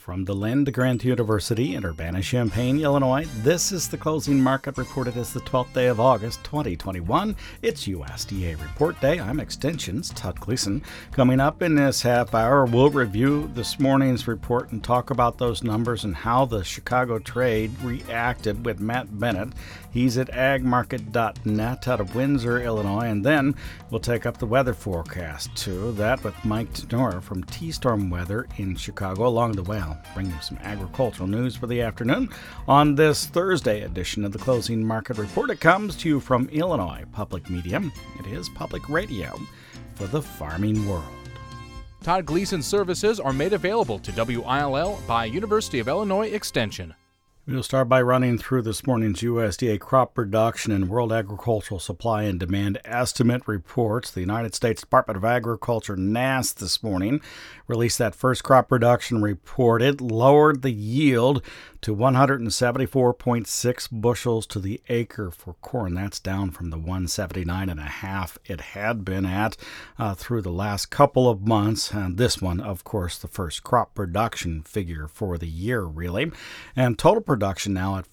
From the Lind Grant University in Urbana-Champaign, Illinois, this is the closing market reported as the 12th day of August, 2021. It's USDA Report Day. I'm Extension's Todd Gleason. Coming up in this half hour, we'll review this morning's report and talk about those numbers and how the Chicago trade reacted with Matt Bennett. He's at agmarket.net out of Windsor, Illinois. And then we'll take up the weather forecast, too. That with Mike Tenor from T-Storm Weather in Chicago. Along the way, I'll bring you some agricultural news for the afternoon. On this Thursday edition of the Closing Market Report, it comes to you from Illinois Public Media. It is public radio for the farming world. Todd Gleason services are made available to WILL by University of Illinois Extension. We'll start by running through this morning's USDA crop production and World Agricultural Supply and Demand Estimate reports. The United States Department of Agriculture, NASS, this morning released that first crop production report. It lowered the yield to 174.6 bushels to the acre for corn. That's down from the 179.5 it had been at through the last couple of months. And this one, of course, the first crop production figure for the year, really. And total production now at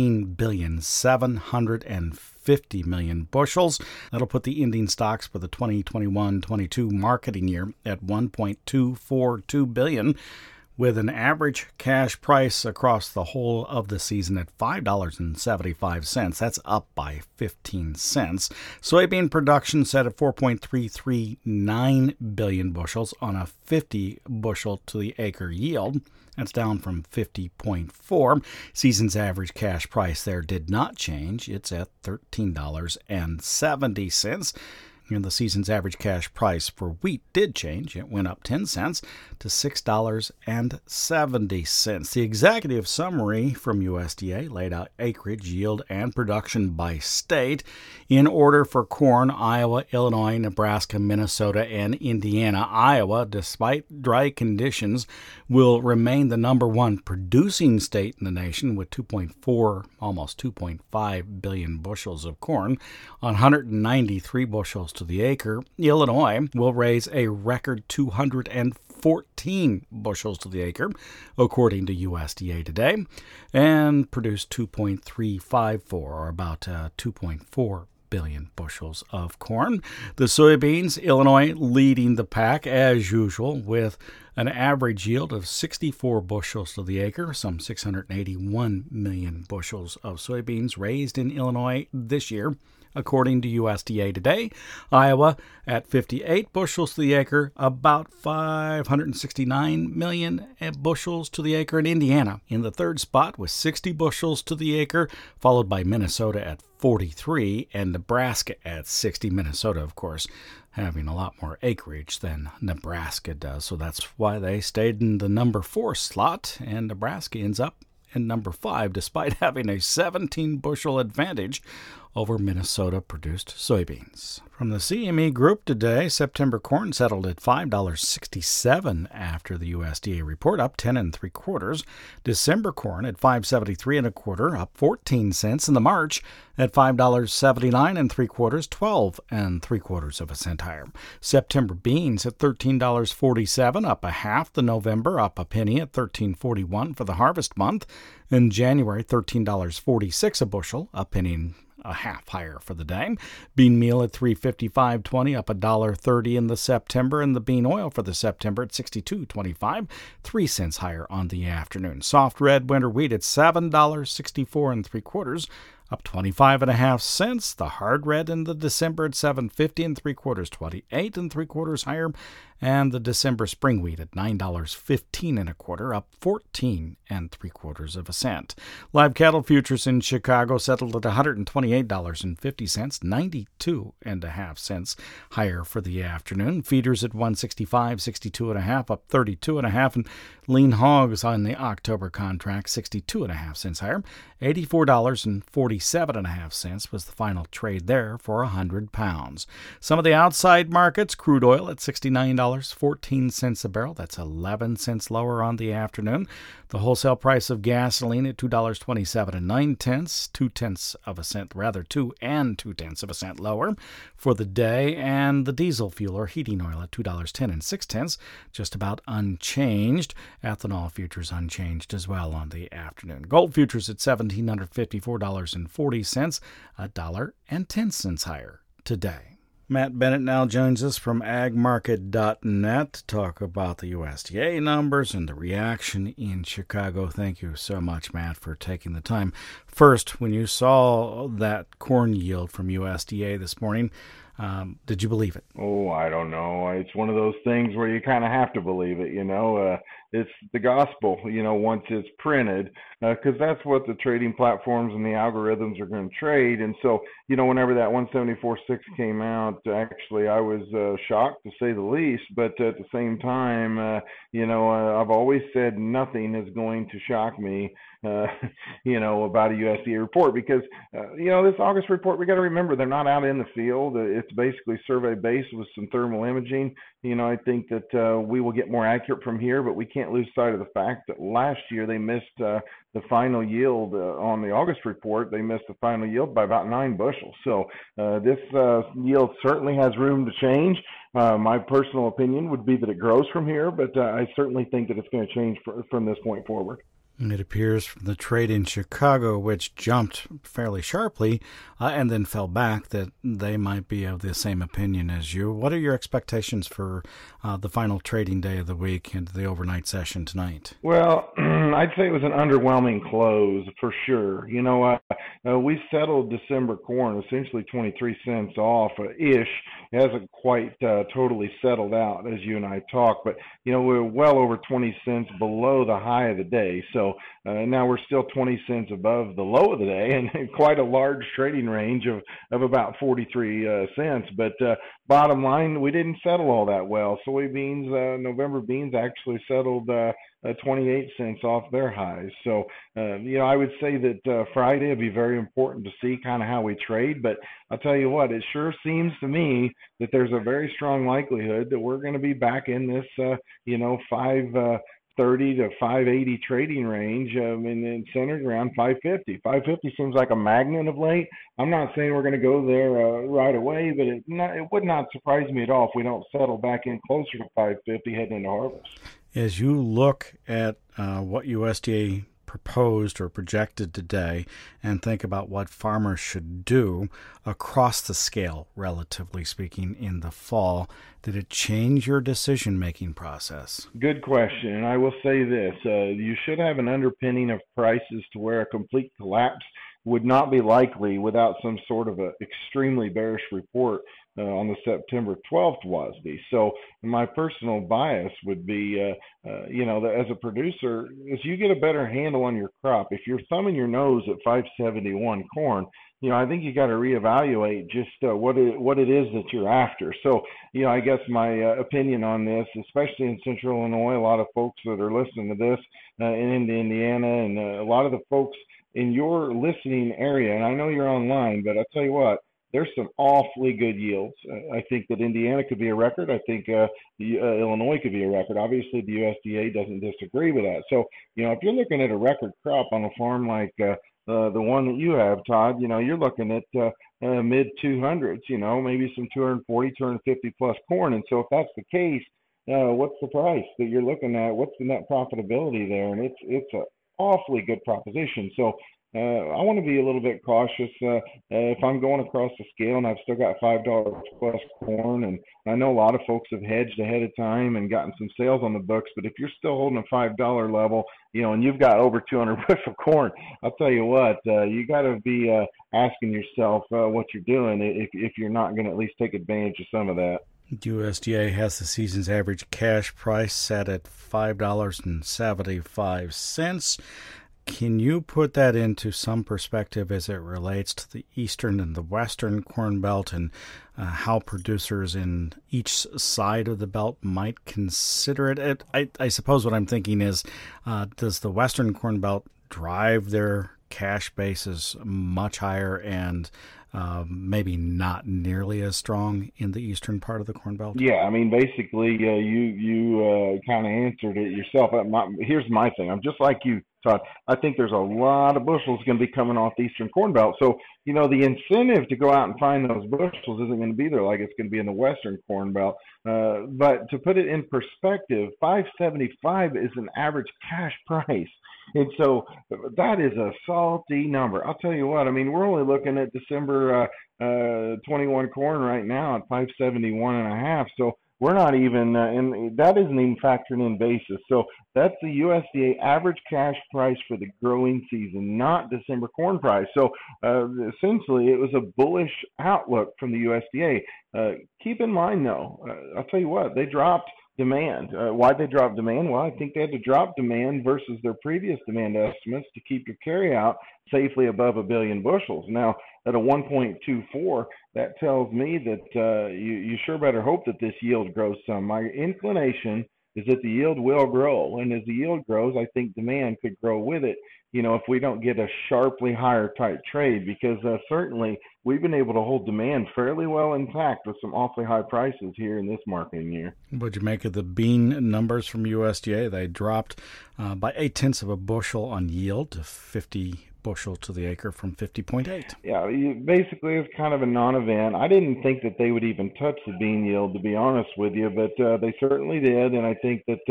14,750 million bushels. That'll put the ending stocks for the 2021-22 marketing year at 1.242 billion, with an average cash price across the whole of the season at $5.75. That's up by 15 cents. Soybean production set at 4.339 billion bushels on a 50 bushel to the acre yield. That's down from 50.4. Season's average cash price there did not change. It's at $13.70. And the season's average cash price for wheat did change. It went up 10 cents to $6.70. The executive summary from USDA laid out acreage, yield, and production by state in order for corn: Iowa, Illinois, Nebraska, Minnesota, and Indiana. Iowa, despite dry conditions, will remain the number one producing state in the nation with 2.4, almost 2.5 billion bushels of corn on 193 bushels to the acre. Illinois will raise a record 214 bushels to the acre, according to USDA today, and produce 2.354, or about 2.4 billion bushels of corn. The soybeans, Illinois leading the pack as usual with an average yield of 64 bushels to the acre, some 681 million bushels of soybeans raised in Illinois this year, according to USDA today. Iowa at 58 bushels to the acre, about 569 million bushels to the acre. And Indiana in the third spot with 60 bushels to the acre, followed by Minnesota at 43 and Nebraska at 60. Minnesota, of course, having a lot more acreage than Nebraska does. So that's why they stayed in the number 4 slot, and Nebraska ends up in number 5 despite having a 17 bushel advantage over Minnesota-produced soybeans. From the CME Group today, September corn settled at $5.67 after the USDA report, up 10 3/4. December corn at $5.73 1/4, up 14 cents. In the March at $5.79 3/4, 12 3/4 cents higher. September beans at $13.47, up a half. The November up a penny at $13.41 for the harvest month. In January, $13.46 a bushel, a penny and a half higher for the day. Bean meal at $3.55.20, up $1.30 in the September, and the bean oil for the September at $62.25, 3 cents higher on the afternoon. Soft red winter wheat at $7.64 3/4, up 25.5 cents. The hard red in the December at $7.50 3/4, 28 3/4 higher. And the December spring wheat at $9.15 1/4, up 14 3/4 cents. Live cattle futures in Chicago settled at $128.50, 92.5 cents higher for the afternoon. Feeders at $165.62 up 32.5, and lean hogs on the October contract 62.5 cents higher. $84.47 was the final trade there for 100 pounds. Some of the outside markets: crude oil at $69.14 a barrel. That's 11 cents lower on the afternoon. The wholesale price of gasoline at $2.27 9 tenths, 2 2 cents lower for the day, and the diesel fuel or heating oil at $2.10 6 tenths, just about unchanged. Ethanol futures unchanged as well on the afternoon. Gold futures at $1,754.40, $1.10 higher today. Matt Bennett now joins us from agmarket.net to talk about the USDA numbers and the reaction in Chicago. Thank you so much, Matt, for taking the time. First, when you saw that corn yield from USDA this morning, did you believe it? Oh, I don't know. It's one of those things where you kind of have to believe it, It's the gospel, once it's printed, because that's what the trading platforms and the algorithms are going to trade. And so, whenever that 174.6 came out, actually, I was shocked to say the least. But at the same time, I've always said nothing is going to shock me, about a USDA report because, this August report, we got to remember they're not out in the field. It's basically survey based with some thermal imaging. I think that we will get more accurate from here, but we can't lose sight of the fact that last year they missed the final yield on the August report. They missed the final yield by about 9 bushels. So this yield certainly has room to change. My personal opinion would be that it grows from here, but I certainly think that it's going to change from this point forward. It appears from the trade in Chicago, which jumped fairly sharply and then fell back, that they might be of the same opinion as you. What are your expectations for the final trading day of the week and the overnight session tonight? Well, I'd say it was an underwhelming close for sure. We settled December corn essentially 23 cents off-ish. It hasn't quite totally settled out as you and I talk, but, we're well over 20 cents below the high of the day. So now we're still 20 cents above the low of the day and quite a large trading range of about 43 cents. But bottom line, we didn't settle all that well. Soybeans, November beans actually settled 28 cents off their highs. So, I would say that Friday will be very important to see kind of how we trade. But I'll tell you what, it sure seems to me that there's a very strong likelihood that we're going to be back in this, 530 to 580 trading range, and centered around 550. 550 seems like a magnet of late. I'm not saying we're going to go there right away, but it would not surprise me at all if we don't settle back in closer to 550 heading into harvest. As you look at what USDA proposed or projected today and think about what farmers should do across the scale, relatively speaking, in the fall, did it change your decision-making process? Good question. And I will say this. You should have an underpinning of prices to where a complete collapse would not be likely without some sort of a extremely bearish report on the September 12th WASDE. So my personal bias would be, that as a producer, as you get a better handle on your crop, if you're thumbing your nose at 571 corn, I think you got to reevaluate just what it is that you're after. So, I guess my opinion on this, especially in Central Illinois, a lot of folks that are listening to this in Indiana, and a lot of the folks in your listening area, and I know you're online, but I'll tell you what, there's some awfully good yields. I think that Indiana could be a record. I think Illinois could be a record. Obviously, the USDA doesn't disagree with that. So, if you're looking at a record crop on a farm like the one that you have, Todd, you're looking at mid 200s, maybe some 240, 250 plus corn. And so if that's the case, what's the price that you're looking at? What's the net profitability there? And it's an awfully good proposition. So I want to be a little bit cautious. If I'm going across the scale and I've still got $5 plus corn, and I know a lot of folks have hedged ahead of time and gotten some sales on the books, but if you're still holding a $5 level, and you've got over 200 bushel corn, I'll tell you what, you got to be asking yourself what you're doing if you're not going to at least take advantage of some of that. USDA has the season's average cash price set at $5.75. Can you put that into some perspective as it relates to the eastern and the western corn belt, and how producers in each side of the belt might consider it? I suppose what I'm thinking is, does the western corn belt drive their cash bases much higher and maybe not nearly as strong in the eastern part of the corn belt? Yeah, I mean, basically, you kind of answered it yourself. Here's my thing. I'm just like you. Todd. I think there's a lot of bushels going to be coming off the Eastern Corn Belt. So, the incentive to go out and find those bushels isn't going to be there like it's going to be in the Western Corn Belt. But to put it in perspective, $5.75 is an average cash price. And so that is a salty number. I'll tell you what, we're only looking at December 21 corn right now at 571.5. So we're not even, and that isn't even factoring in basis. So that's the USDA average cash price for the growing season, not December corn price. So essentially, it was a bullish outlook from the USDA. Keep in mind, though, I'll tell you what, they dropped demand. Why'd they drop demand? Well, I think they had to drop demand versus their previous demand estimates to keep your carryout safely above 1 billion bushels. Now, at a 1.24, that tells me that you sure better hope that this yield grows some. My inclination is that the yield will grow, and as the yield grows, I think demand could grow with it, if we don't get a sharply higher type trade, because certainly we've been able to hold demand fairly well intact with some awfully high prices here in this marketing year. What'd you make of the bean numbers from USDA? They dropped by 0.8 of a bushel on yield to 50 bushel to the acre from 50.8. Yeah, basically it's kind of a non-event. I didn't think that they would even touch the bean yield, to be honest with you, but they certainly did, and I think that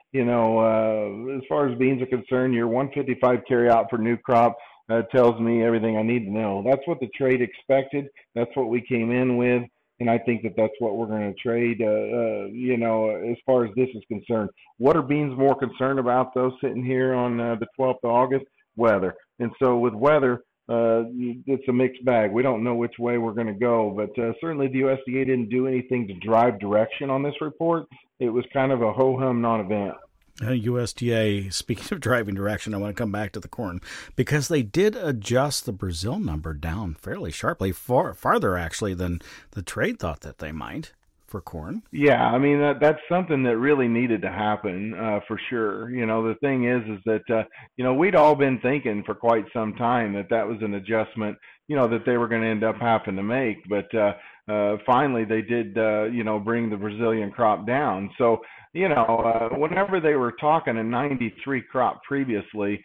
as far as beans are concerned, your 155 carryout for new crop tells me everything I need to know. That's what the trade expected. That's what we came in with, and I think that that's what we're going to trade, as far as this is concerned. What are beans more concerned about, though, sitting here on the 12th of August? Weather. And so with weather, it's a mixed bag. We don't know which way we're going to go, but certainly the USDA didn't do anything to drive direction on this report. It was kind of a ho-hum non-event. USDA, speaking of driving direction, I want to come back to the corn because they did adjust the Brazil number down fairly sharply, farther actually than the trade thought that they might for corn. Yeah, that's something that really needed to happen for sure. The thing is that we'd all been thinking for quite some time that was an adjustment that they were going to end up having to make, but finally they did bring the Brazilian crop down. So whenever they were talking a 93 crop previously,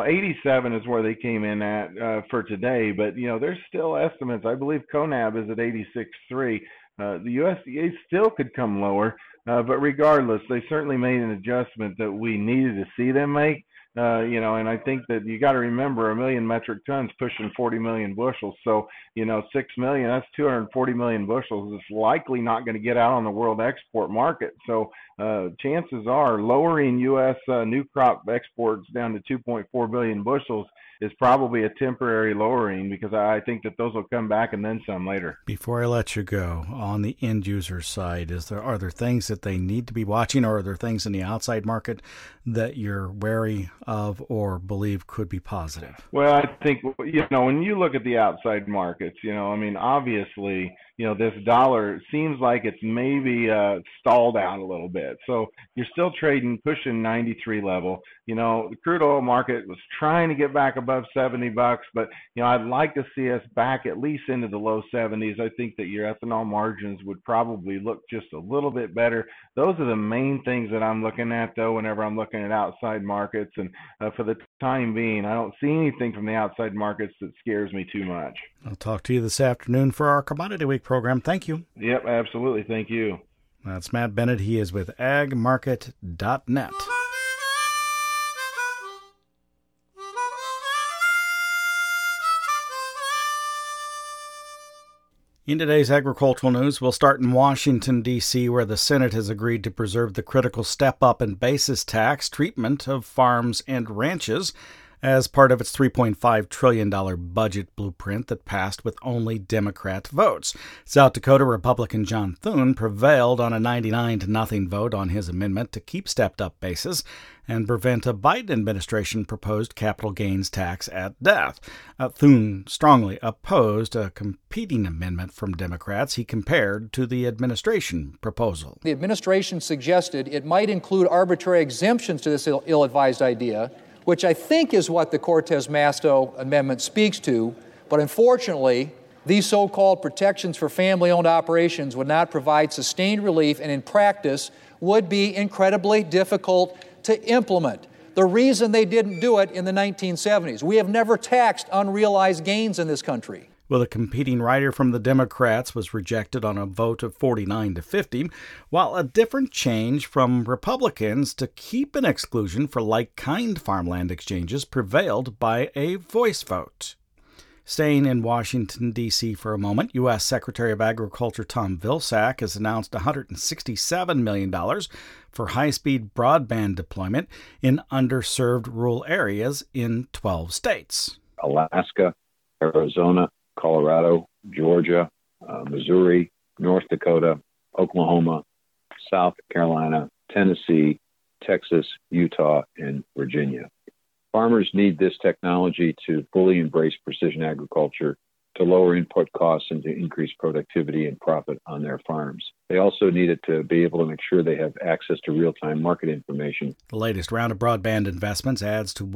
87 is where they came in at for today, but there's still estimates. I believe CONAB is at 86.3. The USDA still could come lower, but regardless, they certainly made an adjustment that we needed to see them make. And I think that you got to remember 1 million metric tons pushing 40 million bushels. So, 6 million, that's 240 million bushels. It's likely not going to get out on the world export market. So chances are lowering U.S. New crop exports down to 2.4 billion bushels is probably a temporary lowering, because I think that those will come back and then some later. Before I let you go, on the end user side, are there things that they need to be watching, or are there things in the outside market that you're wary of or believe could be positive? Well, I think, when you look at the outside markets, obviously, this dollar seems like it's maybe stalled out a little bit. So you're still trading, pushing 93 level. The crude oil market was trying to get back above $70, but, I'd like to see us back at least into the low 70s. I think that your ethanol margins would probably look just a little bit better. Those are the main things that I'm looking at, though, whenever I'm looking at outside markets. And for the time being, I don't see anything from the outside markets that scares me too much. I'll talk to you this afternoon for our Commodity Week program. Thank you. Yep, absolutely. Thank you. That's Matt Bennett. He is with agmarket.net. In today's agricultural news, we'll start in Washington, D.C., where the Senate has agreed to preserve the critical step-up in basis tax treatment of farms and ranches as part of its $3.5 trillion budget blueprint that passed with only Democrat votes. South Dakota Republican John Thune prevailed on a 99-0 vote on his amendment to keep stepped-up basis and prevent a Biden administration proposed capital gains tax at death. Thune strongly opposed a competing amendment from Democrats he compared to the administration proposal. The administration suggested it might include arbitrary exemptions to this ill-advised idea, which I think is what the Cortez Masto amendment speaks to, but unfortunately, these so-called protections for family-owned operations would not provide sustained relief and in practice would be incredibly difficult to implement. the reason they didn't do it in the 1970s. We have never taxed unrealized gains in this country. Well, the competing rider from the Democrats was rejected on a vote of 49 to 50, while a different change from Republicans to keep an exclusion for like-kind farmland exchanges prevailed by a voice vote. Staying in Washington, D.C. for a moment, U.S. Secretary of Agriculture Tom Vilsack has announced $167 million for high-speed broadband deployment in underserved rural areas in 12 states. Alaska, Arizona, Colorado, Georgia, Missouri, North Dakota, Oklahoma, South Carolina, Tennessee, Texas, Utah, and Virginia. Farmers need this technology to fully embrace precision agriculture, to lower input costs, and to increase productivity and profit on their farms. They also need it to be able to make sure they have access to real-time market information. The latest round of broadband investments adds to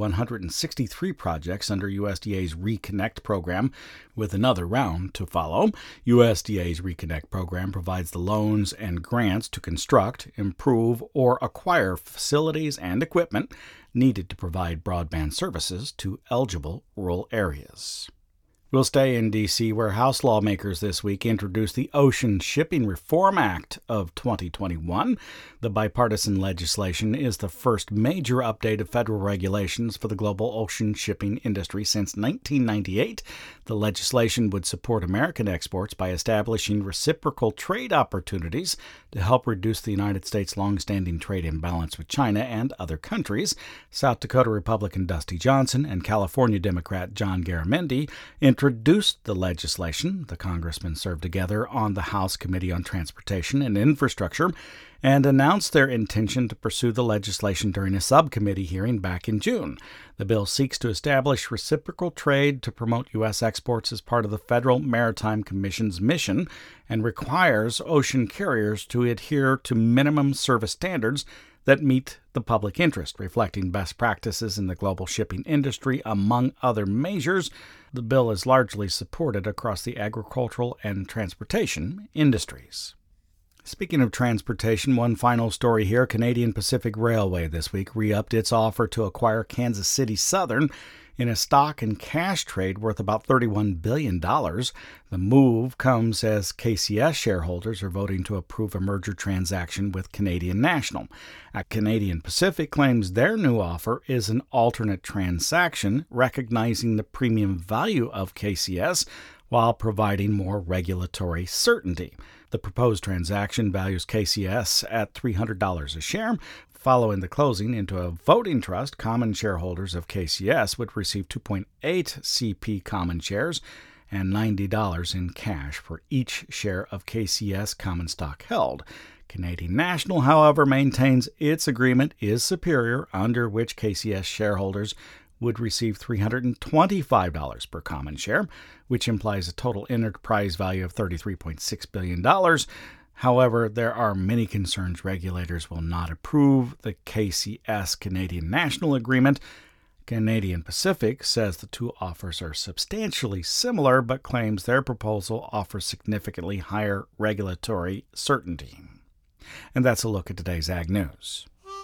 163 projects under USDA's Reconnect program, with another round to follow. USDA's Reconnect program provides the loans and grants to construct, improve, or acquire facilities and equipment needed to provide broadband services to eligible rural areas. We'll stay in D.C., where House lawmakers this week introduced the Ocean Shipping Reform Act of 2021. The bipartisan legislation is the first major update of federal regulations for the global ocean shipping industry since 1998. The legislation would support American exports by establishing reciprocal trade opportunities to help reduce the United States' longstanding trade imbalance with China and other countries. South Dakota Republican Dusty Johnson and California Democrat John Garamendi introduced the legislation. The congressmen served together on the House Committee on Transportation and Infrastructure and announced their intention to pursue the legislation during a subcommittee hearing back in June. The bill seeks to establish reciprocal trade to promote U.S. exports as part of the Federal Maritime Commission's mission and requires ocean carriers to adhere to minimum service standards that meet the public interest, reflecting best practices in the global shipping industry, among other measures. The bill is largely supported across the agricultural and transportation industries. Speaking of transportation, one final story here. Canadian Pacific Railway this week re-upped its offer to acquire Kansas City Southern in a stock and cash trade worth about $31 billion. The move comes as KCS shareholders are voting to approve a merger transaction with Canadian National. Canadian Pacific claims their new offer is an alternate transaction, recognizing the premium value of KCS while providing more regulatory certainty. The proposed transaction values KCS at $300 a share. Following the closing into a voting trust, common shareholders of KCS would receive 2.8 CP common shares and $90 in cash for each share of KCS common stock held. Canadian National, however, maintains its agreement is superior, under which KCS shareholders would receive $325 per common share, which implies a total enterprise value of $33.6 billion. However, there are many concerns regulators will not approve the KCS Canadian National agreement. Canadian Pacific says the two offers are substantially similar, but claims their proposal offers significantly higher regulatory certainty. And that's a look at today's Ag News.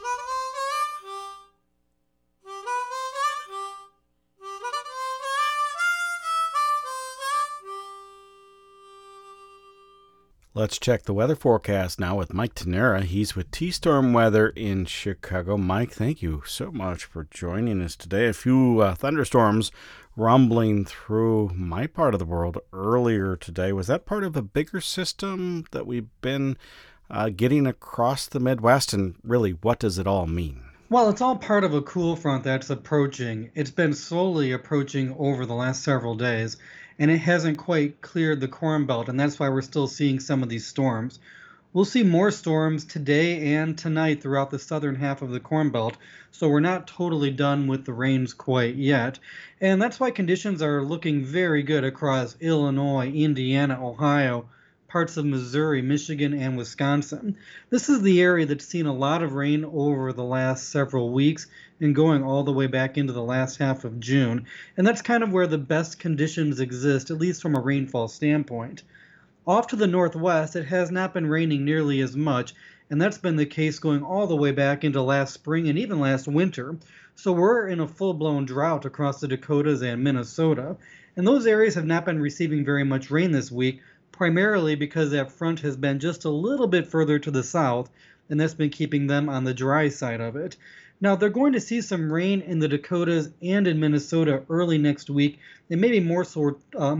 Let's check the weather forecast now with Mike Tenera. He's with T-Storm Weather in Chicago. Mike, thank you so much for joining us today. A few thunderstorms rumbling through my part of the world earlier today. Was that part of a bigger system that we've been getting across the Midwest? And really, what does it all mean? Well, it's all part of a cool front that's approaching. It's been slowly approaching over the last several days, and it hasn't quite cleared the Corn Belt, and that's why we're still seeing some of these storms. We'll see more storms today and tonight throughout the southern half of the Corn Belt, so we're not totally done with the rains quite yet. And that's why conditions are looking very good across Illinois, Indiana, Ohio, parts of Missouri, Michigan, and Wisconsin. This is the area that's seen a lot of rain over the last several weeks and going all the way back into the last half of June. And that's kind of where the best conditions exist, at least from a rainfall standpoint. Off to the northwest, it has not been raining nearly as much, And that's been the case going all the way back into last spring and even last winter. So we're in a full-blown drought across the Dakotas and Minnesota. And those areas have not been receiving very much rain this week, primarily because that front has been just a little bit further to the south, and that's been keeping them on the dry side of it. Now, they're going to see some rain in the Dakotas and in Minnesota early next week, and maybe more so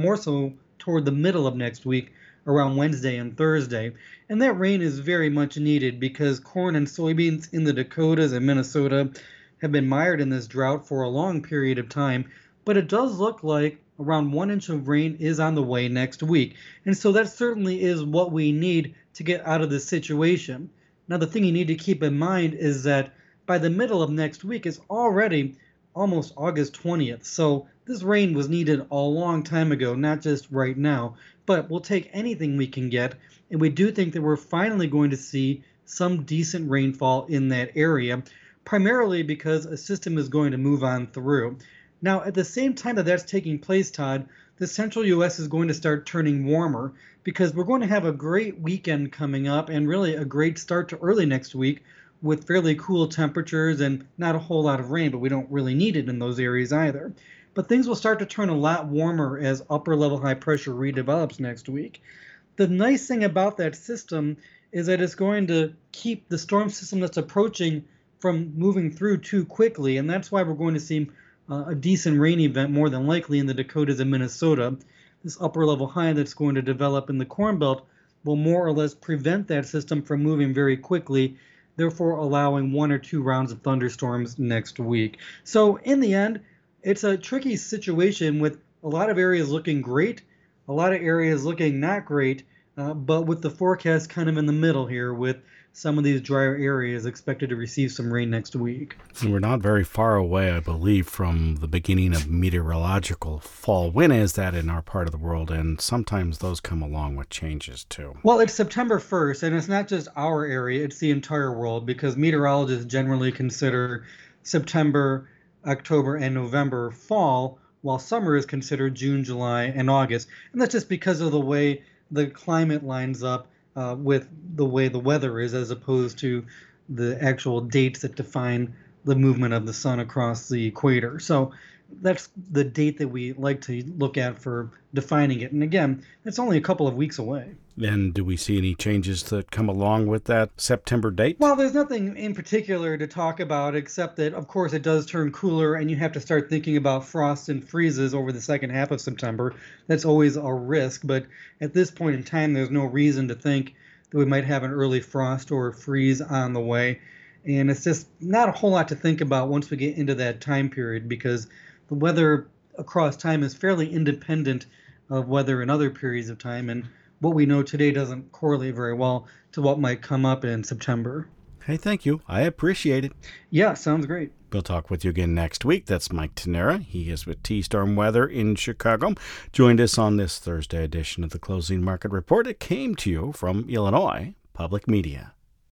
toward the middle of next week, around Wednesday and Thursday. And that rain is very much needed because corn and soybeans in the Dakotas and Minnesota have been mired in this drought for a long period of time. But it does look like around 1 inch of rain is on the way next week. And so that certainly is what we need to get out of this situation. Now, the thing you need to keep in mind is that by the middle of next week is already almost August 20th. So this rain was needed a long time ago, not just right now. But we'll take anything we can get, and we do think that we're finally going to see some decent rainfall in that area, primarily because a system is going to move on through. Now, at the same time that that's taking place, Todd, the central U.S. is going to start turning warmer because we're going to have a great weekend coming up and really a great start to early next week with fairly cool temperatures and not a whole lot of rain, but we don't really need it in those areas either. But things will start to turn a lot warmer as upper-level high pressure redevelops next week. The nice thing about that system is that it's going to keep the storm system that's approaching from moving through too quickly, and that's why we're going to see a decent rain event more than likely in the Dakotas and Minnesota. This upper-level high that's going to develop in the Corn Belt will more or less prevent that system from moving very quickly, therefore allowing 1 or 2 rounds of thunderstorms next week. So in the end, it's a tricky situation with a lot of areas looking great, a lot of areas looking not great, but with the forecast kind of in the middle here with some of these drier areas expected to receive some rain next week. And we're not very far away, I believe, from the beginning of meteorological fall. When is that in our part of the world? And sometimes those come along with changes too. Well, it's September 1st, and it's not just our area, it's the entire world, because meteorologists generally consider September, October, and November fall, while summer is considered June, July, and August. And that's just because of the way the climate lines up with the way the weather is, as opposed to the actual dates that define the movement of the sun across the equator. So that's the date that we like to look at for defining it. And again, it's only a couple of weeks away. And do we see any changes that come along with that September date? Well, there's nothing in particular to talk about except that, of course, it does turn cooler and you have to start thinking about frost and freezes over the second half of September. That's always a risk, but at this point in time, there's no reason to think that we might have an early frost or freeze on the way. And it's just not a whole lot to think about once we get into that time period because the weather across time is fairly independent of weather in other periods of time, and what we know today doesn't correlate very well to what might come up in September. Hey, thank you. I appreciate it. Yeah, sounds great. We'll talk with you again next week. That's Mike Tenera. He is with T-Storm Weather in Chicago. Joined us on this Thursday edition of the Closing Market Report. It came to you from Illinois Public Media.